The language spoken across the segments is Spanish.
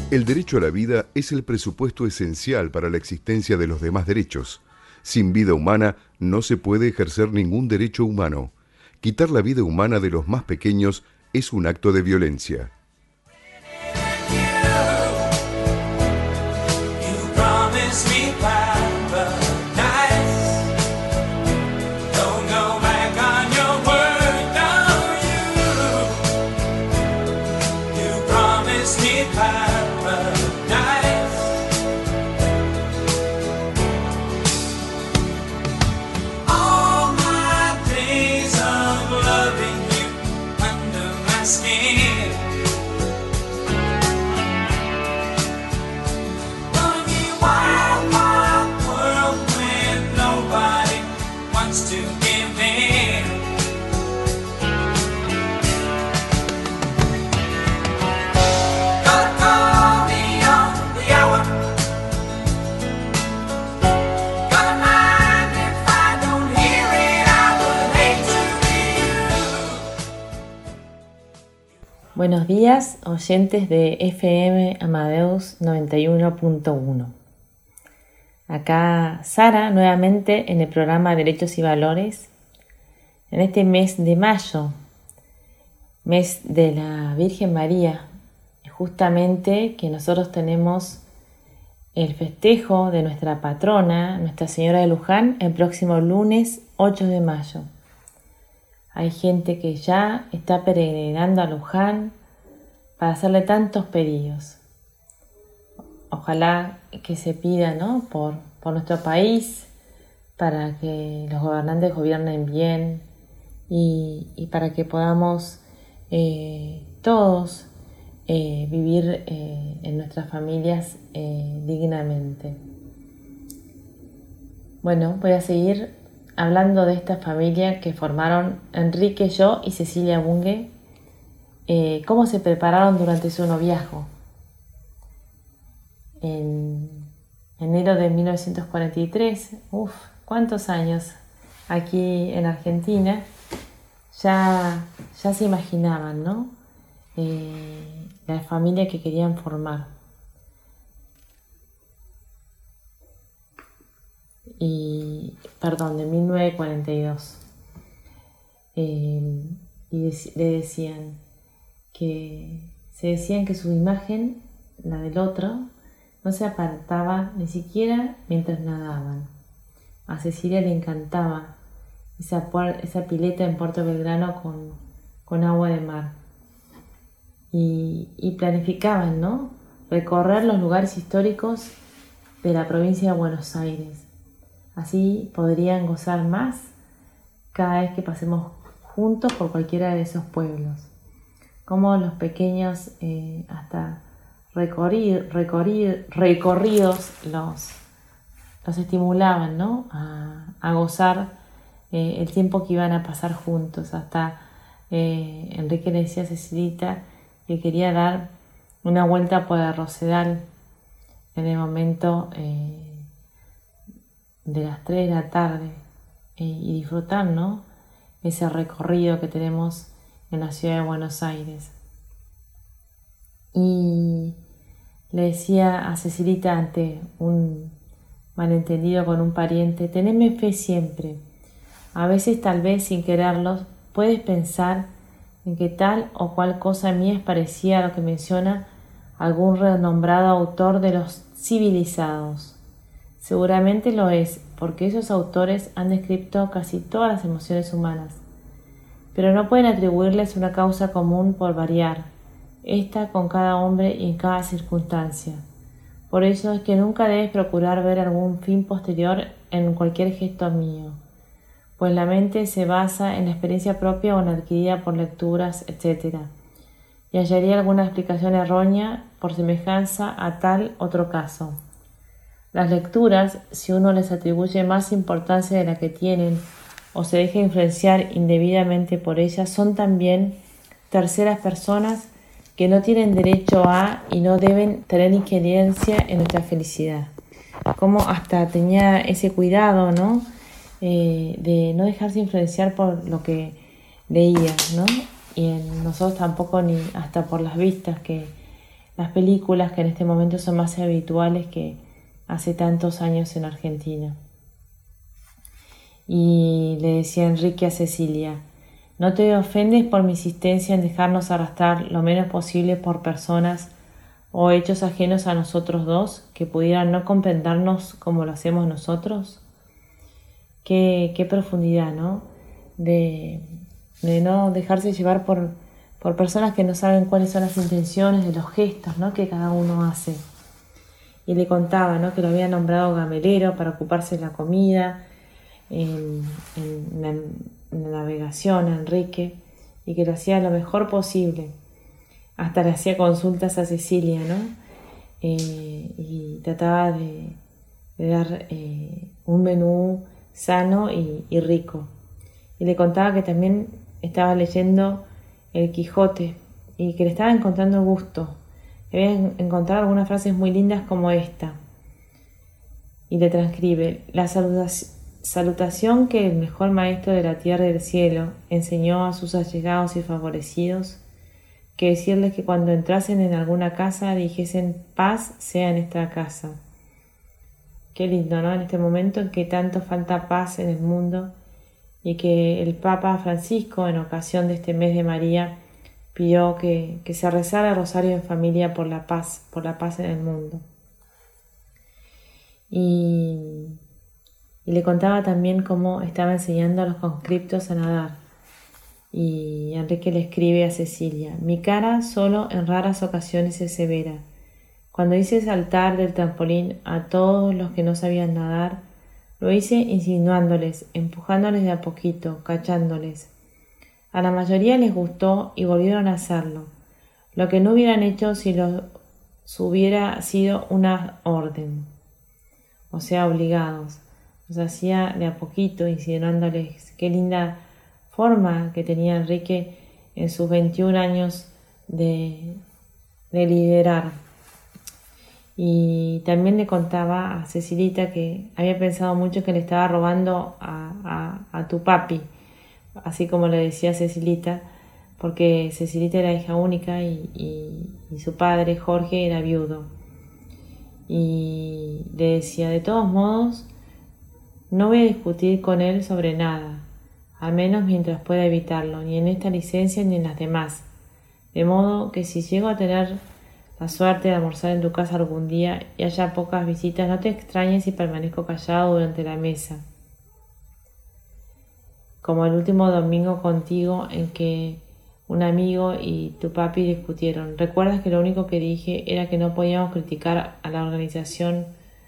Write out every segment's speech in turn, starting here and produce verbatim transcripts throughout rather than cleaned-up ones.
El derecho a la vida es el presupuesto esencial para la existencia de los demás derechos. Sin vida humana no se puede ejercer ningún derecho humano. Quitar la vida humana de los más pequeños es un acto de violencia. Buenos días, oyentes de F M Amadeus noventa y uno punto uno. Acá Sara, nuevamente en el programa Derechos y Valores, en este mes de mayo, mes de la Virgen María, justamente que nosotros tenemos el festejo de nuestra patrona, Nuestra Señora de Luján, el próximo lunes ocho de mayo. Hay gente que ya está peregrinando a Luján para hacerle tantos pedidos. Ojalá que se pida, ¿no? por, por nuestro país, para que los gobernantes gobiernen bien y, y para que podamos eh, todos eh, vivir eh, en nuestras familias eh, dignamente. Bueno, voy a seguir hablando de esta familia que formaron Enrique, yo y Cecilia Bunge, eh, cómo se prepararon durante su noviazgo. En enero de mil novecientos cuarenta y tres, uff, cuántos años aquí en Argentina, ya, ya se imaginaban, ¿no? Eh, la familia que querían formar. Y, perdón, de mil novecientos cuarenta y dos. Eh, y dec- le decían que se decían que su imagen, la del otro, no se apartaba ni siquiera mientras nadaban. A Cecilia le encantaba esa, puer- esa pileta en Puerto Belgrano con, con agua de mar. Y, y planificaban, ¿no? Recorrer los lugares históricos de la provincia de Buenos Aires. Así podrían gozar más cada vez que pasemos juntos por cualquiera de esos pueblos. Como los pequeños eh, hasta recorrir, recorrir, recorridos los, los estimulaban, ¿no? a, a gozar eh, el tiempo que iban a pasar juntos. Hasta eh, Enrique le decía a Cecilita que quería dar una vuelta por el Rosedal en el momento eh, de las tres de la tarde eh, y disfrutar, ¿no? ese recorrido que tenemos en la ciudad de Buenos Aires. Y le decía a Cecilita ante un malentendido con un pariente: teneme fe siempre. A veces, tal vez sin quererlo, puedes pensar en que tal o cual cosa mía es parecida a lo que menciona algún renombrado autor de los civilizados. Seguramente lo es, porque esos autores han descrito casi todas las emociones humanas, pero no pueden atribuirles una causa común por variar, esta con cada hombre y en cada circunstancia. Por eso es que nunca debes procurar ver algún fin posterior en cualquier gesto mío, pues la mente se basa en la experiencia propia o en adquirida por lecturas, etcétera, y hallaría alguna explicación errónea por semejanza a tal otro caso. Las lecturas, si uno les atribuye más importancia de la que tienen o se deja influenciar indebidamente por ellas, son también terceras personas que no tienen derecho a y no deben tener injerencia en nuestra felicidad. Como hasta tenía ese cuidado, ¿no? Eh, de no dejarse influenciar por lo que leía, ¿no? Y en nosotros tampoco, ni hasta por las vistas que las películas que en este momento son más habituales que hace tantos años en Argentina. Y le decía Enrique a Cecilia: no te ofendes por mi insistencia en dejarnos arrastrar lo menos posible por personas o hechos ajenos a nosotros dos que pudieran no comprendernos como lo hacemos nosotros. Qué, qué profundidad, ¿no? De, de no dejarse llevar por, por personas que no saben cuáles son las intenciones de los gestos, ¿no?, que cada uno hace. Y le contaba, ¿no?, que lo había nombrado gamelero para ocuparse de la comida, en, en, la, en la navegación a Enrique, y que lo hacía lo mejor posible. Hasta le hacía consultas a Cecilia, ¿no? Eh, y trataba de, de dar eh, un menú sano y, y rico. Y le contaba que también estaba leyendo El Quijote y que le estaba encontrando el gusto. Que había encontrado algunas frases muy lindas como esta. Y le transcribe: la salutación que el mejor maestro de la tierra y del cielo enseñó a sus allegados y favorecidos, que decirles que cuando entrasen en alguna casa dijesen: paz sea en esta casa. Qué lindo, ¿no? En este momento en que tanto falta paz en el mundo, y que el Papa Francisco, en ocasión de este mes de María, pidió que, que se rezara el rosario en familia por la paz, por la paz en el mundo. Y, y le contaba también cómo estaba enseñando a los conscriptos a nadar. Y Enrique le escribe a Cecilia: mi cara solo en raras ocasiones es severa. Cuando hice saltar del trampolín a todos los que no sabían nadar, lo hice insinuándoles, empujándoles de a poquito, cachándoles. A la mayoría les gustó y volvieron a hacerlo, lo que no hubieran hecho si los hubiera sido una orden, o sea, obligados. Los hacía de a poquito, insinuándoles. Qué linda forma que tenía Enrique en sus veintiún años de, de liderar. Y también le contaba a Cecilita que había pensado mucho que le estaba robando a, a, a tu papi, así como le decía Cecilita, porque Cecilita era hija única y, y, y su padre, Jorge, era viudo. Y le decía: de todos modos, no voy a discutir con él sobre nada, al menos mientras pueda evitarlo, ni en esta licencia ni en las demás. De modo que si llego a tener la suerte de almorzar en tu casa algún día y haya pocas visitas, no te extrañes si permanezco callado durante la mesa, como el último domingo contigo en que un amigo y tu papi discutieron. ¿Recuerdas que lo único que dije era que no podíamos criticar a la organización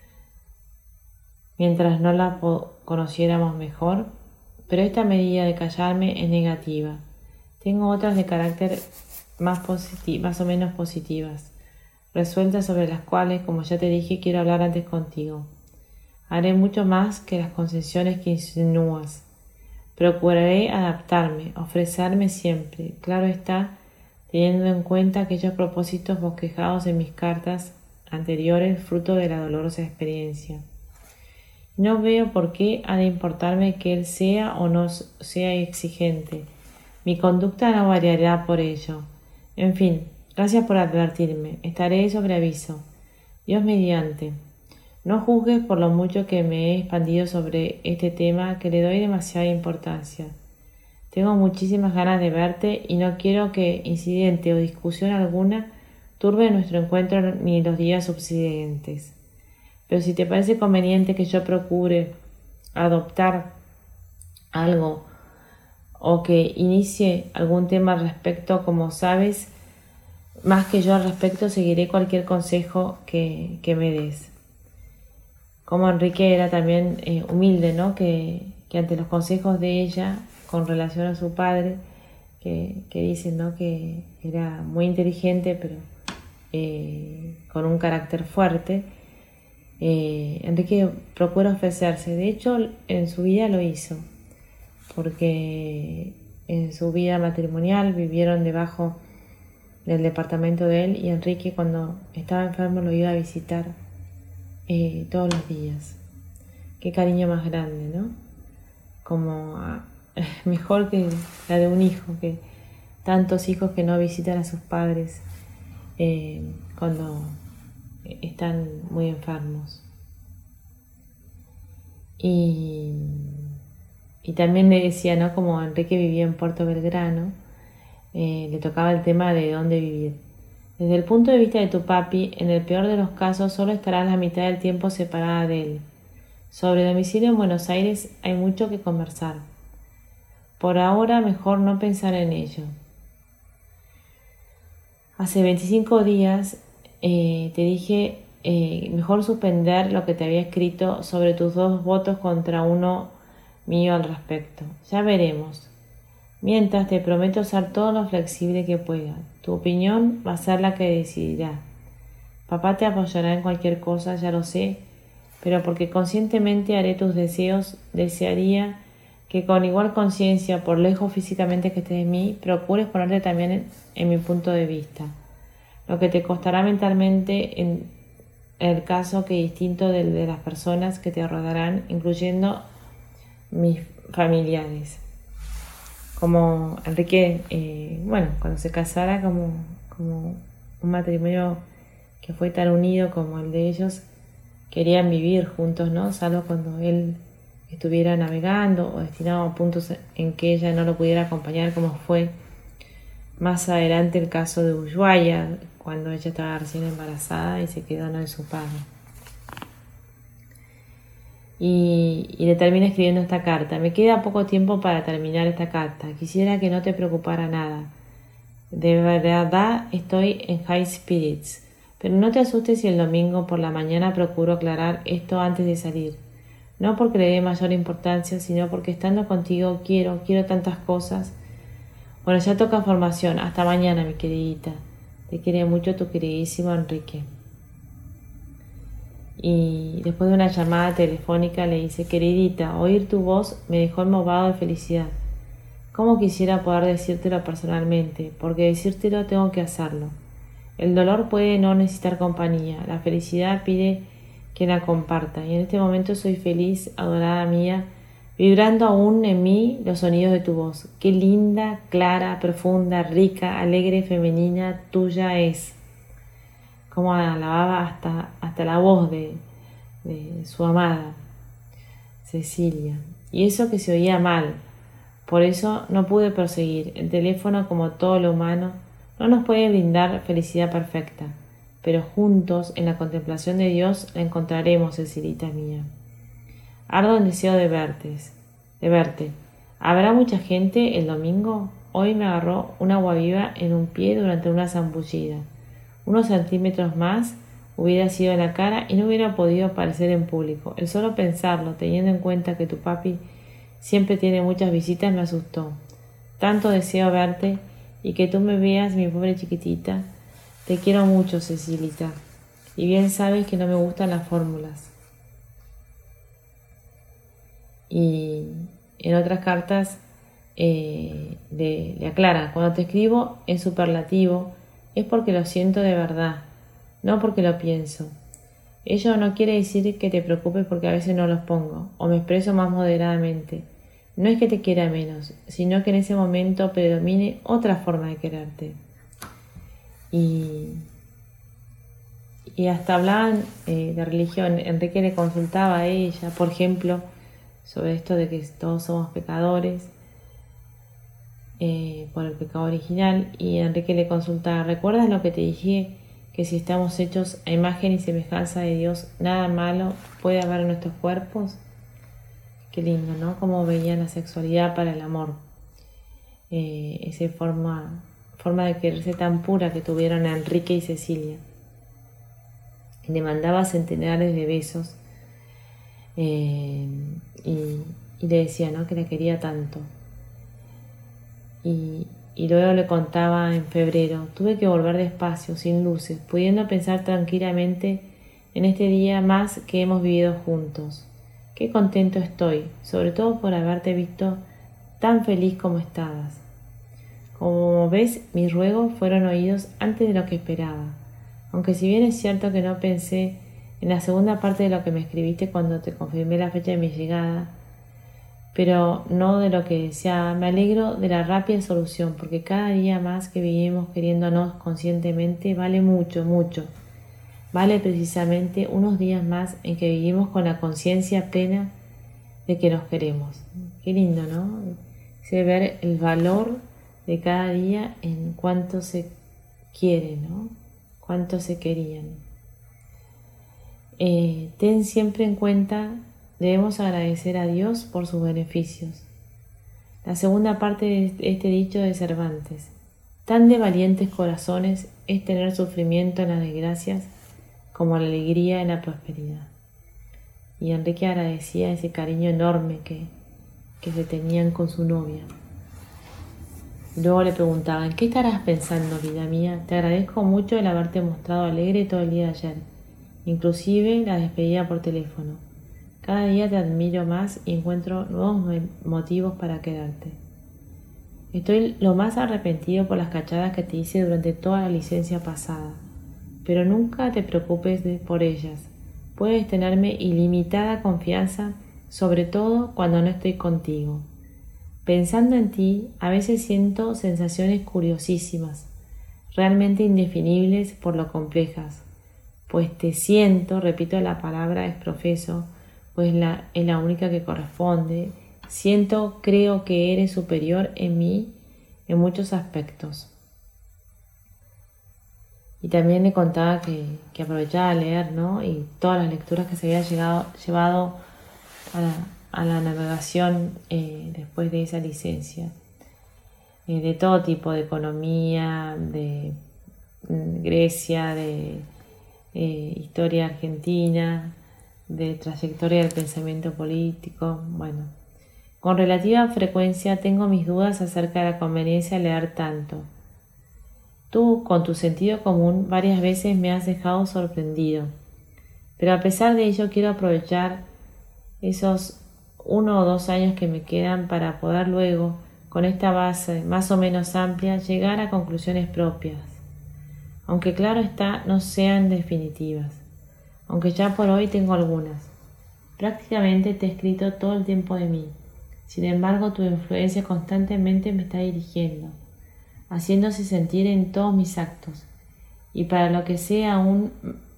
mientras no la conociéramos mejor? Pero esta medida de callarme es negativa. Tengo otras de carácter más, más o menos positivas, resueltas, sobre las cuales, como ya te dije, quiero hablar antes contigo. Haré mucho más que las concesiones que insinúas. Procuraré adaptarme, ofrecerme siempre, claro está, teniendo en cuenta aquellos propósitos bosquejados en mis cartas anteriores, fruto de la dolorosa experiencia. No veo por qué ha de importarme que él sea o no sea exigente. Mi conducta no variará por ello. En fin, gracias por advertirme. Estaré sobre aviso. Dios mediante. No juzgues por lo mucho que me he expandido sobre este tema, que le doy demasiada importancia. Tengo muchísimas ganas de verte y no quiero que incidente o discusión alguna turbe nuestro encuentro ni los días subsiguientes. Pero si te parece conveniente que yo procure adoptar algo o que inicie algún tema al respecto, como sabes, más que yo al respecto, seguiré cualquier consejo que, que me des. Como Enrique era también eh, humilde, ¿no? Que, que ante los consejos de ella con relación a su padre, que, que dicen, ¿no?, que era muy inteligente, pero eh, con un carácter fuerte, eh, Enrique procura ofrecerse. De hecho, en su vida lo hizo, porque en su vida matrimonial vivieron debajo del departamento de él, y Enrique, cuando estaba enfermo, lo iba a visitar eh, todos los días. Qué cariño más grande, ¿no? Como a, mejor que la de un hijo, que tantos hijos que no visitan a sus padres eh, cuando están muy enfermos. Y, y también le decía, ¿no? Como Enrique vivía en Puerto Belgrano, eh, le tocaba el tema de dónde vivir. Desde el punto de vista de tu papi, en el peor de los casos solo estarás la mitad del tiempo separada de él. Sobre domicilio en Buenos Aires hay mucho que conversar. Por ahora mejor no pensar en ello. Hace veinticinco días eh, te dije eh, mejor suspender lo que te había escrito sobre tus dos votos contra uno mío al respecto. Ya veremos. Mientras te prometo ser todo lo flexible que pueda. Tu opinión va a ser la que decidirá. Papá te apoyará en cualquier cosa, ya lo sé, pero porque conscientemente haré tus deseos, desearía que con igual conciencia, por lejos físicamente que estés de mí, procures ponerte también en, en mi punto de vista. Lo que te costará mentalmente en el caso que distinto del de las personas que te rodearán, incluyendo mis familiares. Como Enrique, eh, bueno, cuando se casara, como, como un matrimonio que fue tan unido como el de ellos, querían vivir juntos, ¿no? Salvo cuando él estuviera navegando o destinado a puntos en que ella no lo pudiera acompañar, como fue más adelante el caso de Ushuaia, cuando ella estaba recién embarazada y se quedó no de su padre. Y, y le termina escribiendo esta carta. Me queda poco tiempo para terminar esta carta. Quisiera que no te preocupara nada. De verdad estoy en high spirits. Pero no te asustes si el domingo por la mañana procuro aclarar esto antes de salir. No porque le dé mayor importancia, sino porque estando contigo quiero, quiero tantas cosas. Bueno, ya toca formación. Hasta mañana, mi queridita. Te quiere mucho tu queridísimo Enrique. Y después de una llamada telefónica le dice: queridita, oír tu voz me dejó embobado de felicidad. Cómo quisiera poder decírtelo personalmente, porque decírtelo tengo que hacerlo. El dolor puede no necesitar compañía, la felicidad pide que la comparta, y en este momento soy feliz, adorada mía, vibrando aún en mí los sonidos de tu voz. Qué linda, clara, profunda, rica, alegre, femenina, tuya es. Como alababa hasta, hasta la voz de, de su amada Cecilia. Y eso que se oía mal. Por eso no pude proseguir. El teléfono, como todo lo humano, no nos puede brindar felicidad perfecta. Pero juntos, en la contemplación de Dios, la encontraremos, Cecilita mía. Ardo en deseo de verte. De verte. ¿Habrá mucha gente el domingo? Hoy me agarró un agua viva en un pie durante una zambullida. Unos centímetros más hubiera sido en la cara y no hubiera podido aparecer en público. El solo pensarlo, teniendo en cuenta que tu papi siempre tiene muchas visitas, me asustó. Tanto deseo verte y que tú me veas, mi pobre chiquitita. Te quiero mucho, Cecilita. Y bien sabes que no me gustan las fórmulas. Y en otras cartas eh, le, le aclara: cuando te escribo en superlativo, es porque lo siento de verdad, no porque lo pienso. Ello no quiere decir que te preocupes porque a veces no los pongo, o me expreso más moderadamente. No es que te quiera menos, sino que en ese momento predomine otra forma de quererte. Y, y hasta hablaban eh, de religión. Enrique le consultaba a ella, por ejemplo, sobre esto de que todos somos pecadores, Eh, por el pecado original, y Enrique le consultaba: ¿recuerdas lo que te dije? Que si estamos hechos a imagen y semejanza de Dios, nada malo puede haber en nuestros cuerpos. Qué lindo, ¿no? Cómo veían la sexualidad para el amor, eh, esa forma, forma de quererse tan pura que tuvieron a Enrique y Cecilia. Y le mandaba centenares de besos eh, y, y le decía, ¿no?, que la quería tanto. Y, y luego le contaba en febrero: tuve que volver despacio, sin luces, pudiendo pensar tranquilamente en este día más que hemos vivido juntos. Qué contento estoy, sobre todo por haberte visto tan feliz como estabas. Como ves, mis ruegos fueron oídos antes de lo que esperaba, aunque si bien es cierto que no pensé en la segunda parte de lo que me escribiste cuando te confirmé la fecha de mi llegada, pero no de lo que deseaba. Me alegro de la rápida solución, porque cada día más que vivimos queriéndonos conscientemente vale mucho, mucho. Vale precisamente unos días más en que vivimos con la conciencia plena de que nos queremos. Qué lindo, ¿no? Se ver el valor de cada día en cuánto se quiere, ¿no? Cuánto se querían. Eh, ten siempre en cuenta, debemos agradecer a Dios por sus beneficios. La segunda parte de este dicho de Cervantes: tan de valientes corazones es tener sufrimiento en las desgracias como la alegría en la prosperidad. Y Enrique agradecía ese cariño enorme que, que se tenían con su novia. Luego le preguntaban: ¿qué estarás pensando, vida mía? Te agradezco mucho el haberte mostrado alegre todo el día de ayer, inclusive la despedida por teléfono. Cada día te admiro más y encuentro nuevos motivos para quedarte. Estoy lo más arrepentido por las cachadas que te hice durante toda la licencia pasada, pero nunca te preocupes de, por ellas. Puedes tenerme ilimitada confianza, sobre todo cuando no estoy contigo. Pensando en ti, a veces siento sensaciones curiosísimas, realmente indefinibles por lo complejas, pues te siento, repito la palabra exprofeso, pues la, es la única que corresponde, siento, creo que eres superior en mí en muchos aspectos. Y también le contaba que, que aprovechaba a leer, ¿no? Y todas las lecturas que se había llegado, llevado a la, a la navegación eh, después de esa licencia. Eh, de todo tipo, de economía, de mm, Grecia, de eh, historia argentina, de trayectoria del pensamiento político. Bueno, con relativa frecuencia tengo mis dudas acerca de la conveniencia de leer tanto. Tú, con tu sentido común, varias veces me has dejado sorprendido, pero a pesar de ello quiero aprovechar esos uno o dos años que me quedan para poder luego, con esta base más o menos amplia, llegar a conclusiones propias, aunque claro está, no sean definitivas, aunque ya por hoy tengo algunas. Prácticamente te he escrito todo el tiempo de mí, sin embargo tu influencia constantemente me está dirigiendo, haciéndose sentir en todos mis actos, y para lo que sea aún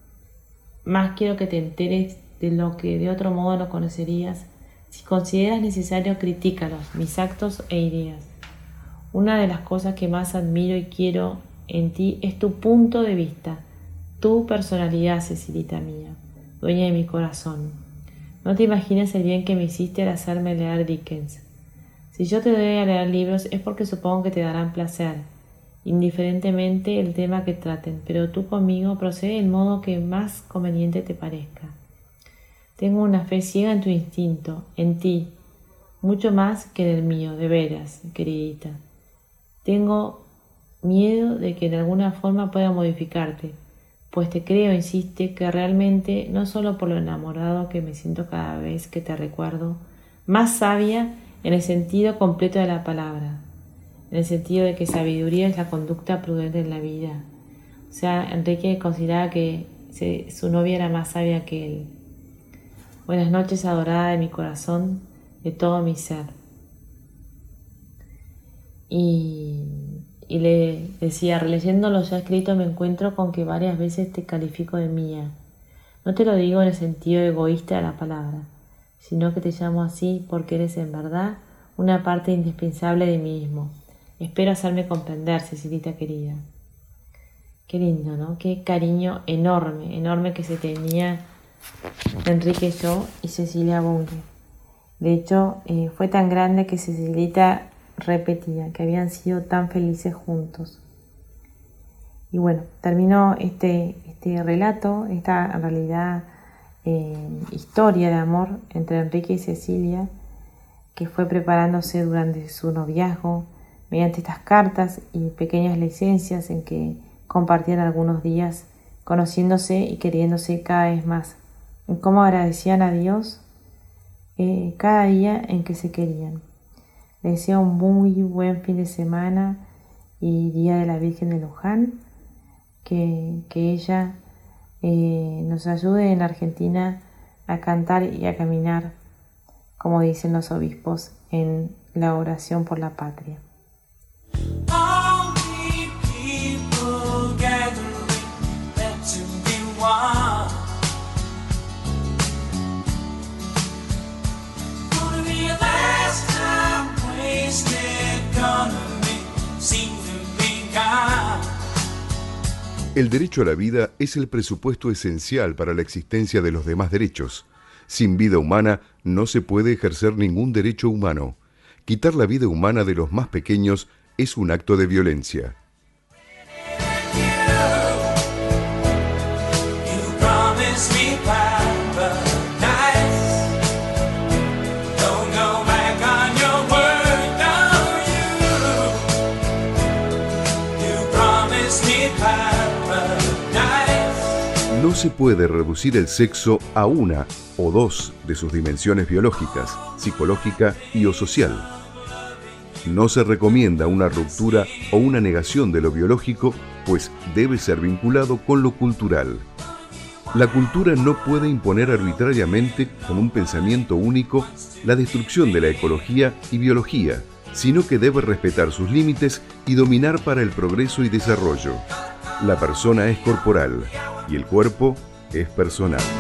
más quiero que te enteres de lo que de otro modo no conocerías. Si consideras necesario, critícalos, mis actos e ideas. Una de las cosas que más admiro y quiero en ti es tu punto de vista, tu personalidad, Cecilita mía, dueña de mi corazón. No te imaginas el bien que me hiciste al hacerme leer Dickens. Si yo te doy a leer libros es porque supongo que te darán placer, indiferentemente el tema que traten, pero tú conmigo procede del modo que más conveniente te parezca. Tengo una fe ciega en tu instinto, en ti, mucho más que en el mío, de veras, queridita. Tengo miedo de que de alguna forma pueda modificarte, pues te creo, insiste, que realmente, no solo por lo enamorado que me siento cada vez que te recuerdo, más sabia en el sentido completo de la palabra, en el sentido de que sabiduría es la conducta prudente en la vida. O sea, Enrique consideraba que se, su novia era más sabia que él. Buenas noches, adorada de mi corazón, de todo mi ser. Y, y le decía, releyendo lo ya escrito me encuentro con que varias veces te califico de mía. No te lo digo en el sentido egoísta de la palabra, sino que te llamo así porque eres en verdad una parte indispensable de mí mismo. Espero hacerme comprender, Cecilita querida. Qué lindo, ¿no? Qué cariño enorme, enorme que se tenía Enrique, yo y Cecilia Bunge. De hecho, eh, fue tan grande que Cecilita repetía que habían sido tan felices juntos. Y bueno, terminó este, este relato, esta en realidad eh, historia de amor entre Enrique y Cecilia, que fue preparándose durante su noviazgo mediante estas cartas y pequeñas licencias en que compartían algunos días, conociéndose y queriéndose cada vez más, en cómo agradecían a Dios eh, cada día en que se querían. Les deseo un muy buen fin de semana y Día de la Virgen de Luján, que, que ella eh, nos ayude en Argentina a cantar y a caminar como dicen los obispos en la oración por la patria. El derecho a la vida es el presupuesto esencial para la existencia de los demás derechos. Sin vida humana no se puede ejercer ningún derecho humano. Quitar la vida humana de los más pequeños es un acto de violencia. No se puede reducir el sexo a una o dos de sus dimensiones biológicas, psicológica y o social. No se recomienda una ruptura o una negación de lo biológico, pues debe ser vinculado con lo cultural. La cultura no puede imponer arbitrariamente, con un pensamiento único, la destrucción de la ecología y biología, sino que debe respetar sus límites y dominar para el progreso y desarrollo. La persona es corporal y el cuerpo es personal.